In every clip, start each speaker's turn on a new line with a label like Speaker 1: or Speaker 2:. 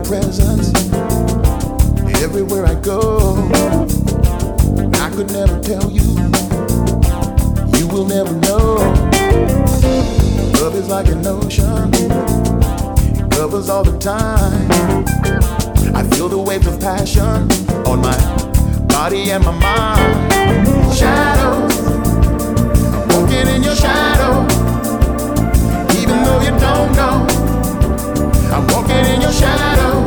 Speaker 1: presence everywhere I go. I could never tell you, you will never know. Love is like an ocean, it covers all the time. I feel the waves of passion on my body and my mind. Shadows, I'm walking in your shadow, even though you don't know. I'm walking in your shadow.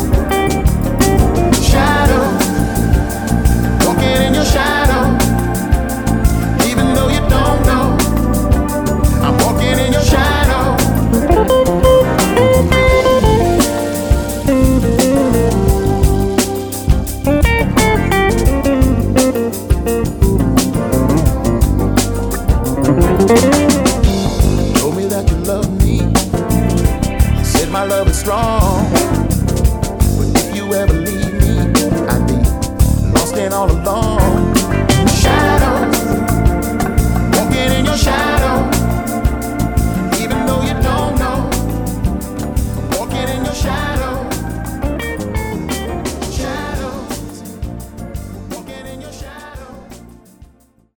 Speaker 1: Shadow, walking in your shadow, even though you don't know. I'm walking in your shadow. Told me that you love me, you said my love is strong. But if you ever leave me, I'd be lost and all alone.